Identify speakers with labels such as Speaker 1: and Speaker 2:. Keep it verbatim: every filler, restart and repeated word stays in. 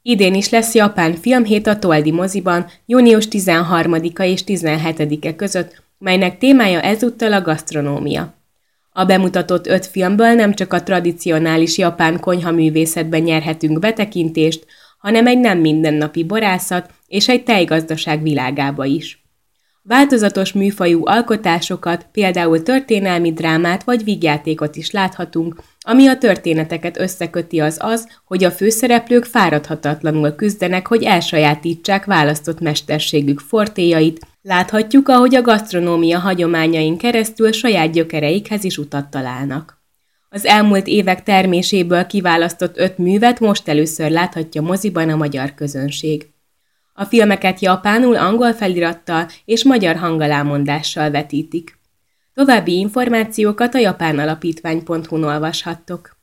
Speaker 1: Idén is lesz japán filmhét a Toldi moziban június tizenharmadika és tizenhetedike között, melynek témája ezúttal a gasztronómia. A bemutatott öt filmből nem csak a tradicionális japán konyhaművészetben nyerhetünk betekintést, hanem egy nem mindennapi borászat és egy tejgazdaság világába is. Változatos műfajú alkotásokat, például történelmi drámát vagy vígjátékot is láthatunk, ami a történeteket összeköti az az, hogy a főszereplők fáradhatatlanul küzdenek, hogy elsajátítsák választott mesterségük fortéjait. Láthatjuk, ahogy a gasztronómia hagyományain keresztül saját gyökereikhez is utat találnak. Az elmúlt évek terméséből kiválasztott öt művet most először láthatja moziban a magyar közönség. A filmeket japánul, angol felirattal és magyar hangalámondással vetítik. További információkat a japánalapítvány pont hu-n olvashattok.